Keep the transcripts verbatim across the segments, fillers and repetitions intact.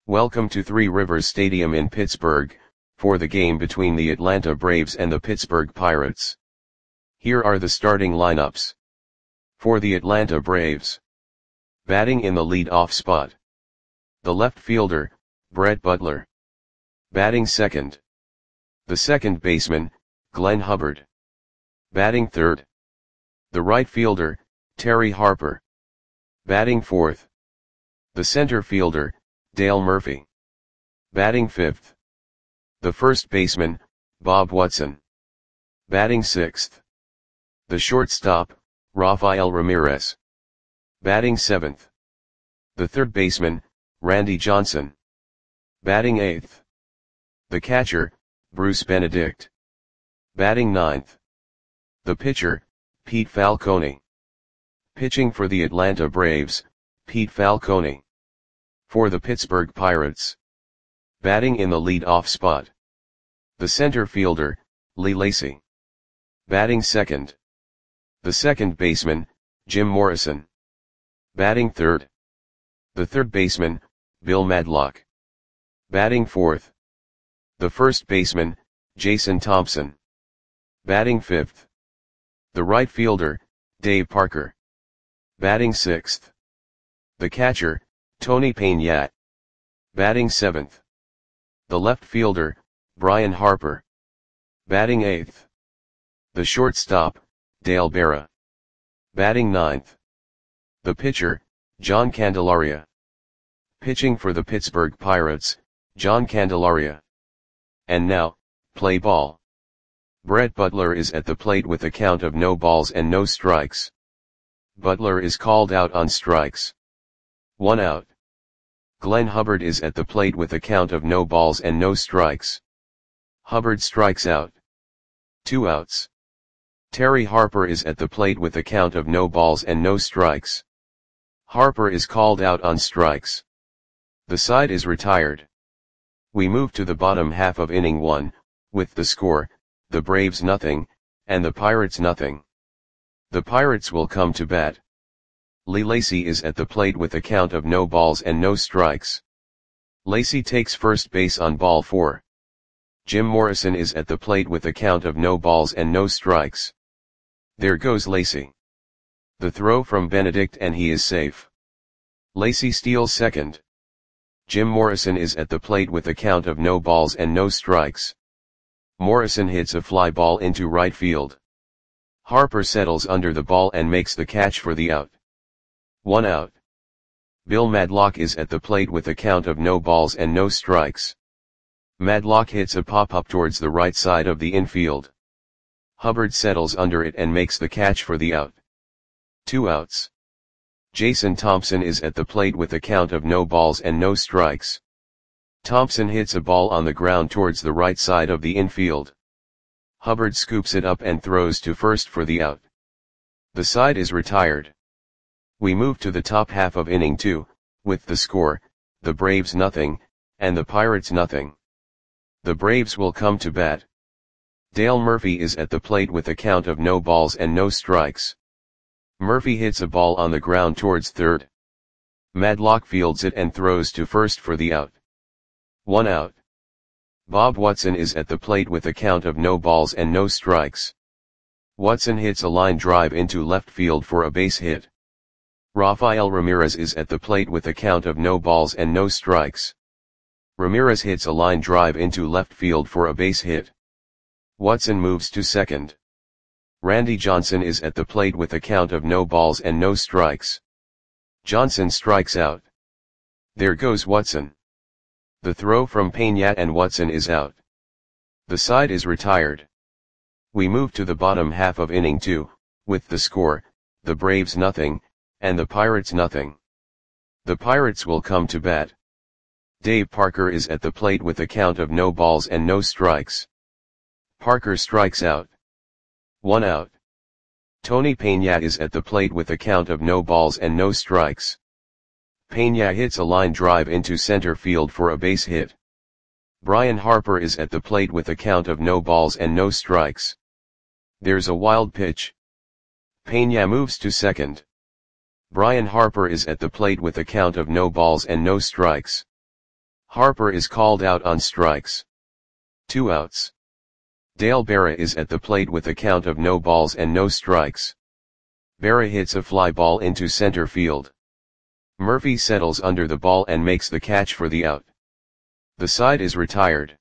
Welcome to Three Rivers Stadium in Pittsburgh, for the game between the Atlanta Braves and the Pittsburgh Pirates. Here are the starting lineups. For the Atlanta Braves. Batting in the lead-off spot. The left fielder, Brett Butler. Batting second. The second baseman, Glenn Hubbard. Batting third. The right fielder, Terry Harper. Batting fourth. The center fielder, Dale Murphy. Batting fifth. The first baseman, Bob Watson. Batting sixth. The shortstop, Rafael Ramirez. Batting seventh. The third baseman, Randy Johnson. Batting eighth. The catcher, Bruce Benedict. Batting ninth. The pitcher, Pete Falcone. Pitching for the Atlanta Braves, Pete Falcone. For the Pittsburgh Pirates. Batting in the lead-off spot. The center fielder, Lee Lacy. Batting second. The second baseman, Jim Morrison. Batting third. The third baseman, Bill Madlock. Batting fourth. The first baseman, Jason Thompson. Batting fifth. The right fielder, Dave Parker. Batting sixth. The catcher, Tony Peña. Batting seventh. The left fielder, Brian Harper. Batting eighth. The shortstop, Dale Berra. Batting ninth. The pitcher, John Candelaria. Pitching for the Pittsburgh Pirates, John Candelaria. And now, play ball. Brett Butler is at the plate with a count of no balls and no strikes. Butler is called out on strikes. One out. Glenn Hubbard is at the plate with a count of no balls and no strikes. Hubbard strikes out. Two outs. Terry Harper is at the plate with a count of no balls and no strikes. Harper is called out on strikes. The side is retired. We move to the bottom half of inning one, with the score, the Braves nothing, and the Pirates nothing. The Pirates will come to bat. Lee Lacy is at the plate with a count of no balls and no strikes. Lacy takes first base on ball four. Jim Morrison is at the plate with a count of no balls and no strikes. There goes Lacy. The throw from Benedict and he is safe. Lacy steals second. Jim Morrison is at the plate with a count of no balls and no strikes. Morrison hits a fly ball into right field. Harper settles under the ball and makes the catch for the out. One out. Bill Madlock is at the plate with a count of no balls and no strikes. Madlock hits a pop-up towards the right side of the infield. Hubbard settles under it and makes the catch for the out. Two outs. Jason Thompson is at the plate with a count of no balls and no strikes. Thompson hits a ball on the ground towards the right side of the infield. Hubbard scoops it up and throws to first for the out. The side is retired. We move to the top half of inning two, with the score, the Braves nothing, and the Pirates nothing. The Braves will come to bat. Dale Murphy is at the plate with a count of no balls and no strikes. Murphy hits a ball on the ground towards third. Madlock fields it and throws to first for the out. One out. Bob Watson is at the plate with a count of no balls and no strikes. Watson hits a line drive into left field for a base hit. Rafael Ramirez is at the plate with a count of no balls and no strikes. Ramirez hits a line drive into left field for a base hit. Watson moves to second. Randy Johnson is at the plate with a count of no balls and no strikes. Johnson strikes out. There goes Watson. The throw from Peña and Watson is out. The side is retired. We move to the bottom half of inning two, with the score, the Braves nothing, and the Pirates nothing. The Pirates will come to bat. Dave Parker is at the plate with a count of no balls and no strikes. Parker strikes out. One out. Tony Peña is at the plate with a count of no balls and no strikes. Peña hits a line drive into center field for a base hit. Brian Harper is at the plate with a count of no balls and no strikes. There's a wild pitch. Peña moves to second. Brian Harper is at the plate with a count of no balls and no strikes. Harper is called out on strikes. Two outs. Dale Berra is at the plate with a count of no balls and no strikes. Berra hits a fly ball into center field. Murphy settles under the ball and makes the catch for the out. The side is retired.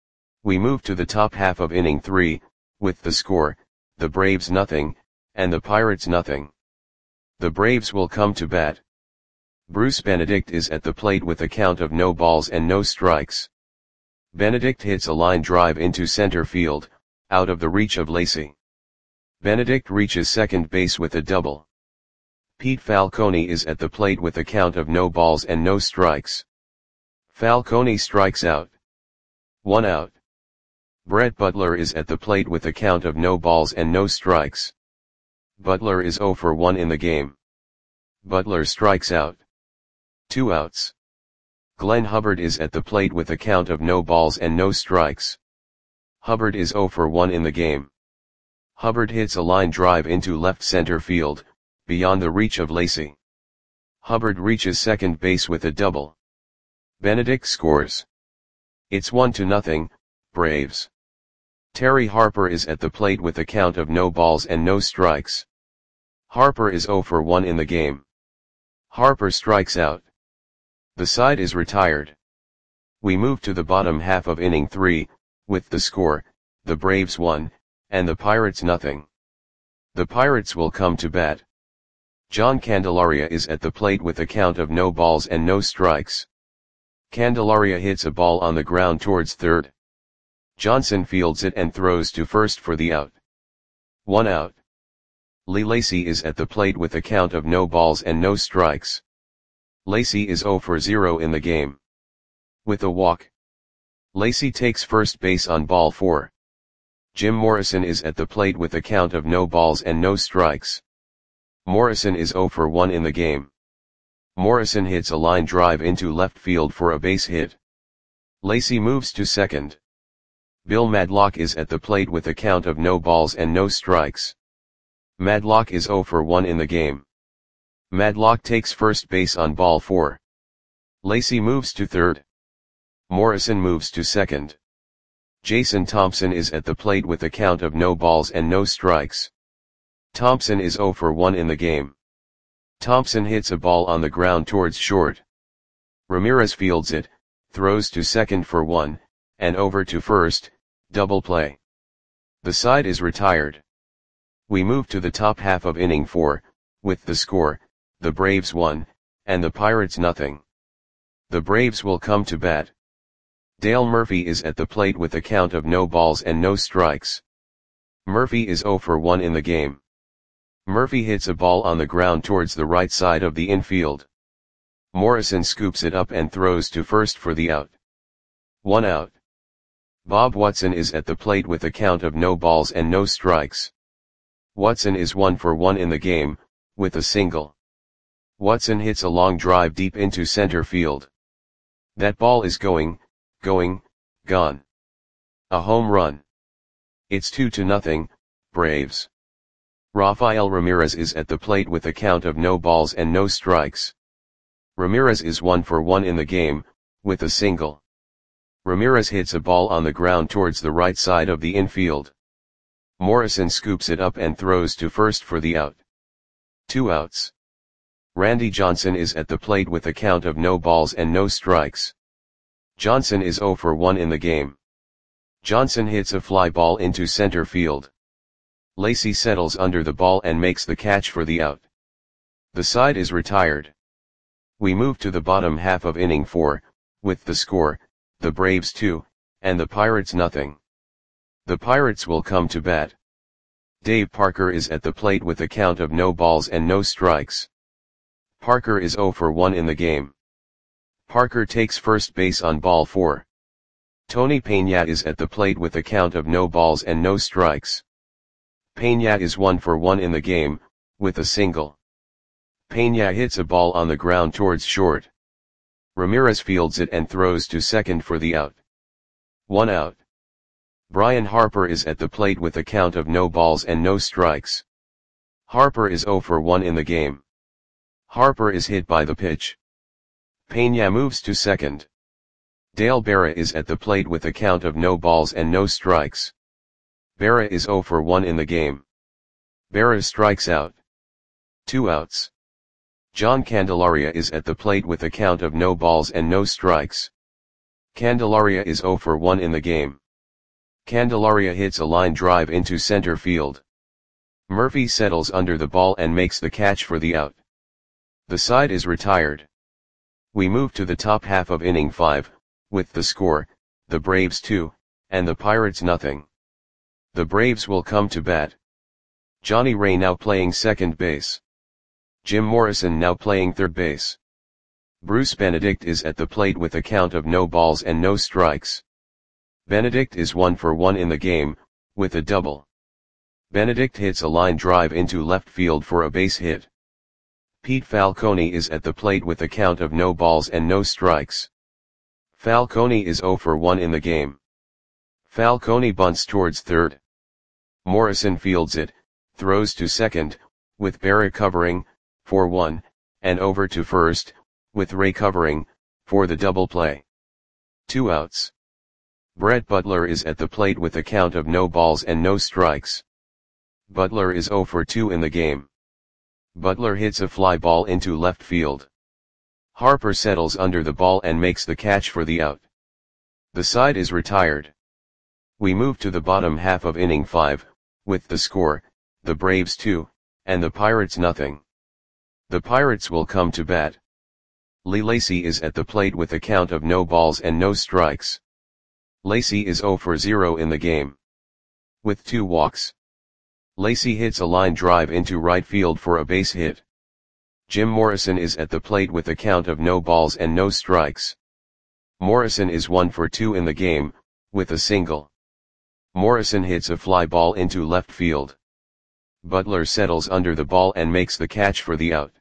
We move to the top half of inning three, with the score, the Braves nothing, and the Pirates nothing. The Braves will come to bat. Bruce Benedict is at the plate with a count of no balls and no strikes. Benedict hits a line drive into center field, out of the reach of Lacy. Benedict reaches second base with a double. Pete Falcone is at the plate with a count of no balls and no strikes. Falcone strikes out. One out. Brett Butler is at the plate with a count of no balls and no strikes. Butler is oh for one in the game. Butler strikes out. Two outs. Glenn Hubbard is at the plate with a count of no balls and no strikes. Hubbard is oh for one in the game. Hubbard hits a line drive into left center field, beyond the reach of Lacy. Hubbard reaches second base with a double. Benedict scores. It's one to nothing, Braves. Terry Harper is at the plate with a count of no balls and no strikes. Harper is oh for one in the game. Harper strikes out. The side is retired. We move to the bottom half of inning three, with the score, the Braves one, and the Pirates nothing. The Pirates will come to bat. John Candelaria is at the plate with a count of no balls and no strikes. Candelaria hits a ball on the ground towards third. Johnson fields it and throws to first for the out. One out. Lee Lacy is at the plate with a count of no balls and no strikes. Lacy is oh for zero in the game. With a walk. Lacy takes first base on ball four. Jim Morrison is at the plate with a count of no balls and no strikes. Morrison is oh for one in the game. Morrison hits a line drive into left field for a base hit. Lacy moves to second. Bill Madlock is at the plate with a count of no balls and no strikes. Madlock is oh for one in the game. Madlock takes first base on ball four. Lacy moves to third. Morrison moves to second. Jason Thompson is at the plate with a count of no balls and no strikes. Thompson is oh for one in the game. Thompson hits a ball on the ground towards short. Ramirez fields it, throws to second for one, and over to first, double play. The side is retired. We move to the top half of inning four, with the score, the Braves one, and the Pirates nothing. The Braves will come to bat. Dale Murphy is at the plate with a count of no balls and no strikes. Murphy is oh for one in the game. Murphy hits a ball on the ground towards the right side of the infield. Morrison scoops it up and throws to first for the out. One out. Bob Watson is at the plate with a count of no balls and no strikes. Watson is one for one in the game, with a single. Watson hits a long drive deep into center field. That ball is going, going, gone. A home run. It's two to nothing, Braves. Rafael Ramirez is at the plate with a count of no balls and no strikes. Ramirez is one for one in the game, with a single. Ramirez hits a ball on the ground towards the right side of the infield. Morrison scoops it up and throws to first for the out. Two outs. Randy Johnson is at the plate with a count of no balls and no strikes. Johnson is oh for one in the game. Johnson hits a fly ball into center field. Lacy settles under the ball and makes the catch for the out. The side is retired. We move to the bottom half of inning four, with the score, the Braves two, and the Pirates nothing. The Pirates will come to bat. Dave Parker is at the plate with a count of no balls and no strikes. Parker is oh for one in the game. Parker takes first base on ball four. Tony Peña is at the plate with a count of no balls and no strikes. Peña is one for one in the game, with a single. Peña hits a ball on the ground towards short. Ramirez fields it and throws to second for the out. One out. Brian Harper is at the plate with a count of no balls and no strikes. Harper is oh for one in the game. Harper is hit by the pitch. Peña moves to second. Dale Berra is at the plate with a count of no balls and no strikes. Berra is zero for one in the game. Berra strikes out. Two outs. John Candelaria is at the plate with a count of no balls and no strikes. Candelaria is zero for one in the game. Candelaria hits a line drive into center field. Murphy settles under the ball and makes the catch for the out. The side is retired. We move to the top half of inning five, with the score, the Braves two, and the Pirates nothing. The Braves will come to bat. Johnny Ray now playing second base. Jim Morrison now playing third base. Bruce Benedict is at the plate with a count of no balls and no strikes. Benedict is one for one in the game, with a double. Benedict hits a line drive into left field for a base hit. Pete Falcone is at the plate with a count of no balls and no strikes. Falcone is zero for one in the game. Falcone bunts towards third. Morrison fields it, throws to second, with Berra covering, for one, and over to first, with Ray covering, for the double play. Two outs. Brett Butler is at the plate with a count of no balls and no strikes. Butler is zero for two in the game. Butler hits a fly ball into left field. Harper settles under the ball and makes the catch for the out. The side is retired. We move to the bottom half of inning five, with the score, the Braves two, and the Pirates nothing. The Pirates will come to bat. Lee Lacy is at the plate with a count of no balls and no strikes. Lacy is zero for zero in the game. With two walks. Lacy hits a line drive into right field for a base hit. Jim Morrison is at the plate with a count of no balls and no strikes. Morrison is one for two in the game, with a single. Morrison hits a fly ball into left field. Butler settles under the ball and makes the catch for the out.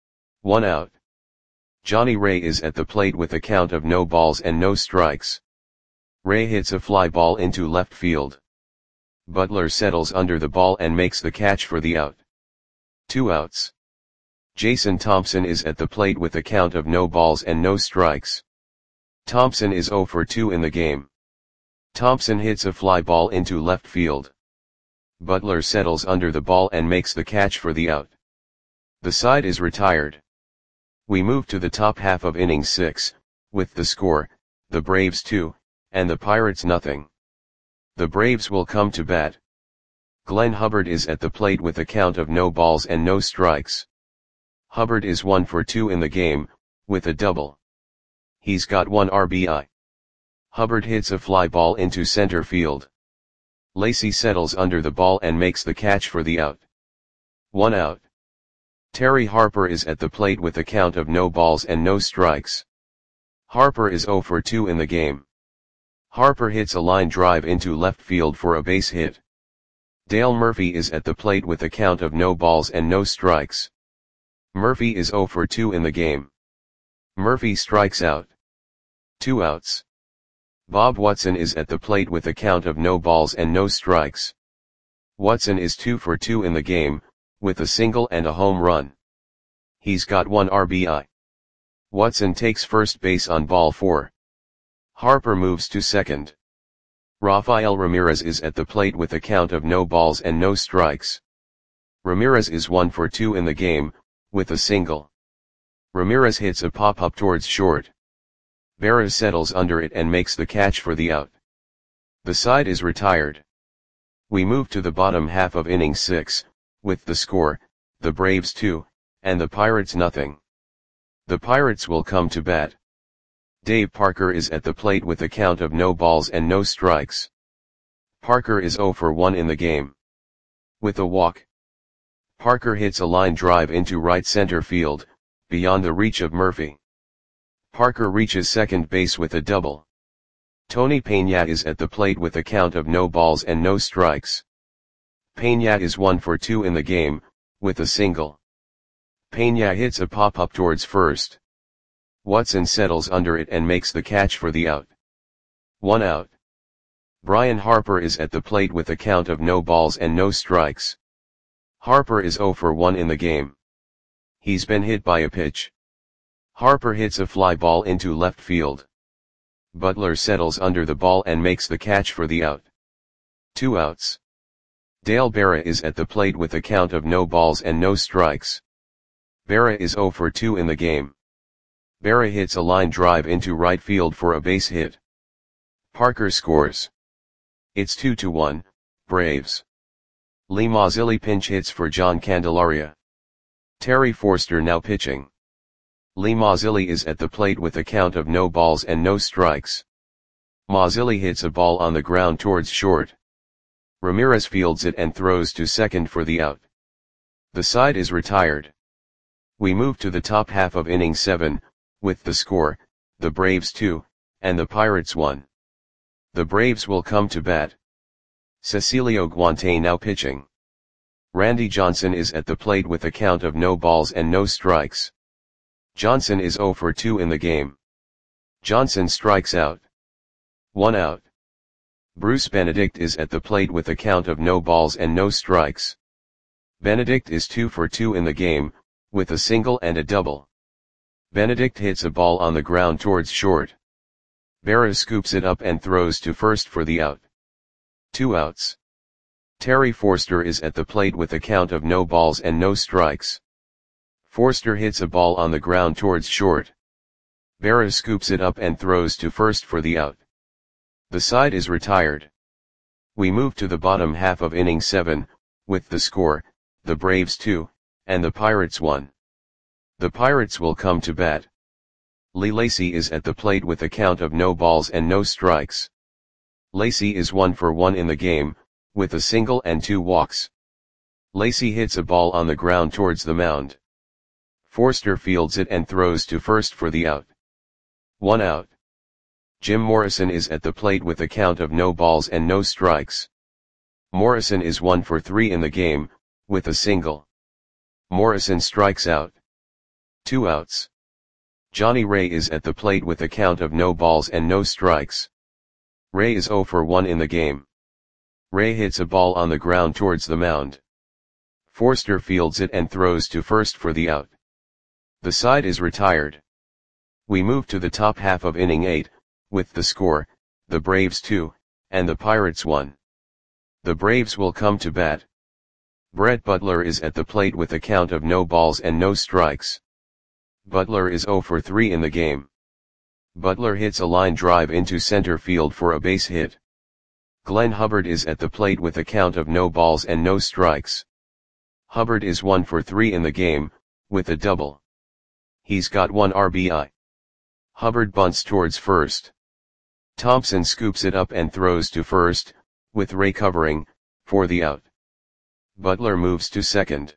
One out. Johnny Ray is at the plate with a count of no balls and no strikes. Ray hits a fly ball into left field. Butler settles under the ball and makes the catch for the out. Two outs. Jason Thompson is at the plate with a count of no balls and no strikes. Thompson is zero for two in the game. Thompson hits a fly ball into left field. Butler settles under the ball and makes the catch for the out. The side is retired. We move to the top half of inning six, with the score, the Braves two, and the Pirates nothing. The Braves will come to bat. Glenn Hubbard is at the plate with a count of no balls and no strikes. Hubbard is one for two in the game, with a double. He's got one R B I. Hubbard hits a fly ball into center field. Lacy settles under the ball and makes the catch for the out. One out. Terry Harper is at the plate with a count of no balls and no strikes. Harper is zero for two in the game. Harper hits a line drive into left field for a base hit. Dale Murphy is at the plate with a count of no balls and no strikes. Murphy is zero for two in the game. Murphy strikes out. Two outs. Bob Watson is at the plate with a count of no balls and no strikes. Watson is two for two in the game, with a single and a home run. He's got one R B I. Watson takes first base on ball four. Harper moves to second. Rafael Ramirez is at the plate with a count of no balls and no strikes. Ramirez is one for two in the game, with a single. Ramirez hits a pop-up towards short. Berra settles under it and makes the catch for the out. The side is retired. We move to the bottom half of inning six, with the score, the Braves two, and the Pirates nothing. The Pirates will come to bat. Dave Parker is at the plate with a count of no balls and no strikes. Parker is zero for one in the game. With a walk. Parker hits a line drive into right center field, beyond the reach of Murphy. Parker reaches second base with a double. Tony Peña is at the plate with a count of no balls and no strikes. Peña is one for two in the game, with a single. Peña hits a pop-up towards first. Watson settles under it and makes the catch for the out. One out. Brian Harper is at the plate with a count of no balls and no strikes. Harper is zero for one in the game. He's been hit by a pitch. Harper hits a fly ball into left field. Butler settles under the ball and makes the catch for the out. Two outs. Dale Berra is at the plate with a count of no balls and no strikes. Berra is oh for two in the game. Berra hits a line drive into right field for a base hit. Parker scores. It's two to one, Braves. Lee Mazzilli pinch hits for John Candelaria. Terry Forster now pitching. Lee Mazzilli is at the plate with a count of no balls and no strikes. Mazzilli hits a ball on the ground towards short. Ramirez fields it and throws to second for the out. The side is retired. We move to the top half of inning seven, with the score, the Braves two, and the Pirates one. The Braves will come to bat. Cecilio Guante now pitching. Randy Johnson is at the plate with a count of no balls and no strikes. Johnson is oh for two in the game. Johnson strikes out. One out. Bruce Benedict is at the plate with a count of no balls and no strikes. Benedict is two for two in the game, with a single and a double. Benedict hits a ball on the ground towards short. Berra scoops it up and throws to first for the out. Two outs. Terry Forster is at the plate with a count of no balls and no strikes. Forster hits a ball on the ground towards short. Berra scoops it up and throws to first for the out. The side is retired. We move to the bottom half of inning seven, with the score, the Braves two, and the Pirates one. The Pirates will come to bat. Lee Lacy is at the plate with a count of no balls and no strikes. Lacy is one for one in the game, with a single and two walks. Lacy hits a ball on the ground towards the mound. Forster fields it and throws to first for the out. One out. Jim Morrison is at the plate with a count of no balls and no strikes. Morrison is one for three in the game, with a single. Morrison strikes out. Two outs. Johnny Ray is at the plate with a count of no balls and no strikes. Ray is oh for one in the game. Ray hits a ball on the ground towards the mound. Forster fields it and throws to first for the out. The side is retired. We move to the top half of inning eight, with the score, the Braves two, and the Pirates one. The Braves will come to bat. Brett Butler is at the plate with a count of no balls and no strikes. Butler is oh for three in the game. Butler hits a line drive into center field for a base hit. Glenn Hubbard is at the plate with a count of no balls and no strikes. Hubbard is one for three in the game, with a double. He's got one R B I. Hubbard bunts towards first. Thompson scoops it up and throws to first, with Ray covering, for the out. Butler moves to second.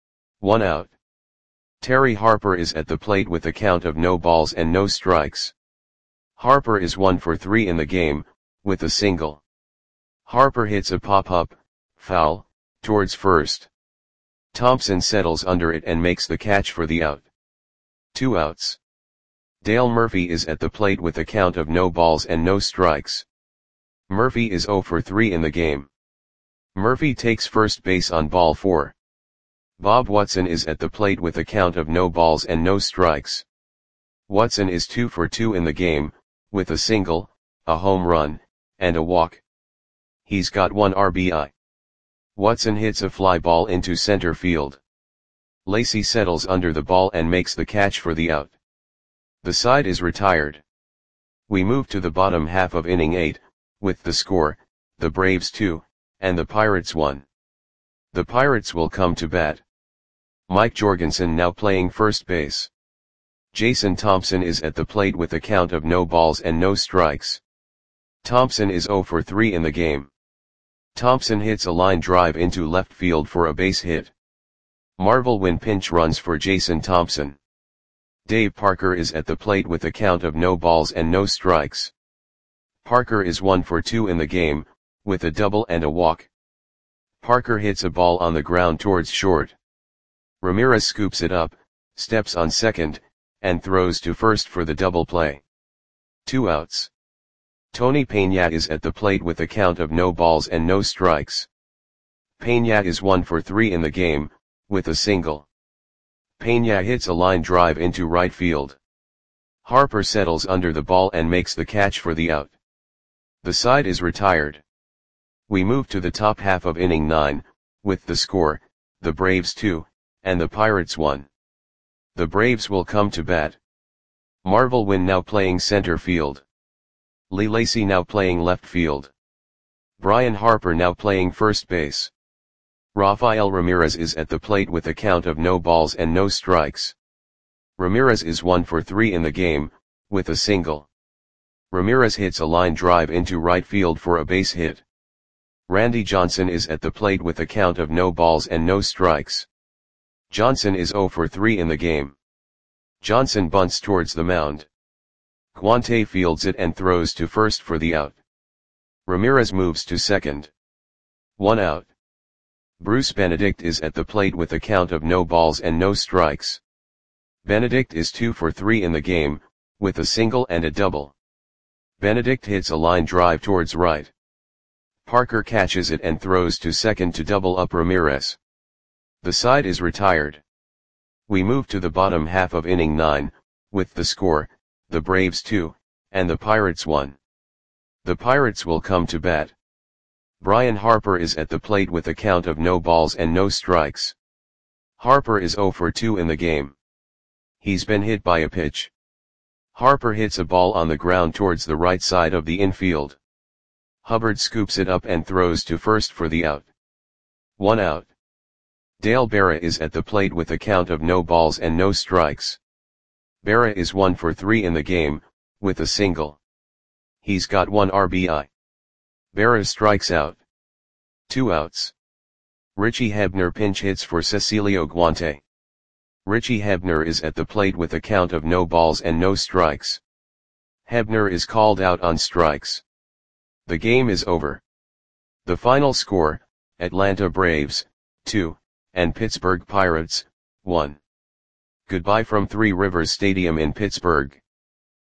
One out. Terry Harper is at the plate with a count of no balls and no strikes. Harper is one for three in the game, with a single. Harper hits a pop-up, foul, towards first. Thompson settles under it and makes the catch for the out. Two outs. Dale Murphy is at the plate with a count of no balls and no strikes. Murphy is oh for three in the game. Murphy takes first base on ball four. Bob Watson is at the plate with a count of no balls and no strikes. Watson is two for two in the game, with a single, a home run, and a walk. He's got one R B I. Watson hits a fly ball into center field. Lacy settles under the ball and makes the catch for the out. The side is retired. We move to the bottom half of inning eight, with the score, the Braves two, and the Pirates one. The Pirates will come to bat. Mike Jorgensen now playing first base. Jason Thompson is at the plate with a count of no balls and no strikes. Thompson is oh for three in the game. Thompson hits a line drive into left field for a base hit. Marvel Wynn pinch runs for Jason Thompson. Dave Parker is at the plate with a count of no balls and no strikes. Parker is one for two in the game, with a double and a walk. Parker hits a ball on the ground towards short. Ramirez scoops it up, steps on second, and throws to first for the double play. Two outs. Tony Peña is at the plate with a count of no balls and no strikes. Peña is one for three in the game, with a single. Peña hits a line drive into right field. Harper settles under the ball and makes the catch for the out. The side is retired. We move to the top half of inning nine, with the score, the Braves two, and the Pirates one. The Braves will come to bat. Marvel Wynn now playing center field. Lee Lacy now playing left field. Brian Harper now playing first base. Rafael Ramirez is at the plate with a count of no balls and no strikes. Ramirez is one for three in the game, with a single. Ramirez hits a line drive into right field for a base hit. Randy Johnson is at the plate with a count of no balls and no strikes. Johnson is zero for three in the game. Johnson bunts towards the mound. Guante fields it and throws to first for the out. Ramirez moves to second. One out. Bruce Benedict is at the plate with a count of no balls and no strikes. Benedict is two for three in the game, with a single and a double. Benedict hits a line drive towards right. Parker catches it and throws to second to double up Ramirez. The side is retired. We move to the bottom half of inning nine, with the score, the Braves two, and the Pirates one. The Pirates will come to bat. Brian Harper is at the plate with a count of no balls and no strikes. Harper is zero for two in the game. He's been hit by a pitch. Harper hits a ball on the ground towards the right side of the infield. Hubbard scoops it up and throws to first for the out. One out. Dale Berra is at the plate with a count of no balls and no strikes. Berra is one for three in the game, with a single. He's got one R B I. Berra strikes out. Two outs. Richie Hebner pinch hits for Cecilio Guante. Richie Hebner is at the plate with a count of no balls and no strikes. Hebner is called out on strikes. The game is over. The final score, Atlanta Braves, two, and Pittsburgh Pirates, one. Goodbye from Three Rivers Stadium in Pittsburgh.